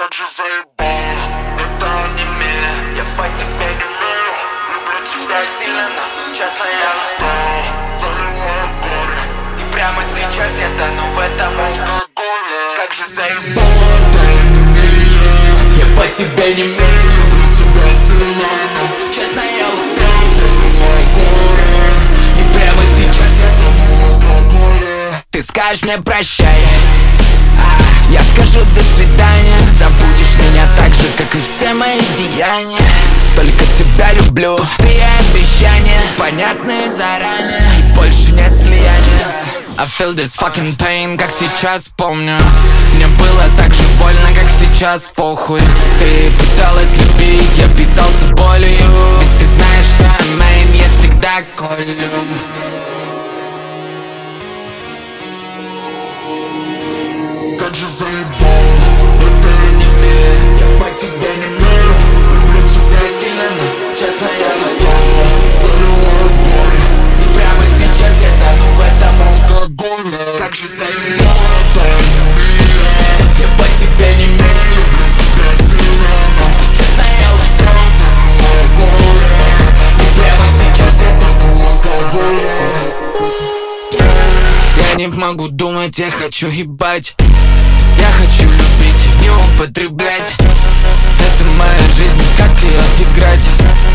Как же заебало, это анемия. Я по тебе не умею. Люблю Тебя сильно, но честно я устал, заливаю горе. И прямо сейчас я тону в этом алкоголе. Как же заебало, это анемия. я по тебе не умею. Люблю тебя сильно, но Честно я устал, заливаю горе. и прямо сейчас я Тону в алкоголе. Ты скажешь мне прощай, я скажу до свидания. Забудешь меня так же, как и все мои деяния. Только тебя люблю, пустые обещания, понятные заранее, и больше нет слияния. I feel this fucking pain, как сейчас помню. Мне было так же больно, как сейчас, похуй. Ты пыталась любить, я питался болью. Ведь ты знаешь, что main, я всегда колю. Как же заебало, это анемия. Я по тебе не умею. Люблю тебя Сильно, но честно я устал, заливаю горе. И прямо сейчас я тону в этом Алкоголе. Как же заебало, Это анемия. я по тебе не умею. Люблю тебя сильно, но Честно я устал, заливаю горе. и прямо сейчас я Тону в алкоголе. Я не могу думать, я хочу ебать. Я хочу любить, не употреблять. Это моя жизнь, как ее играть?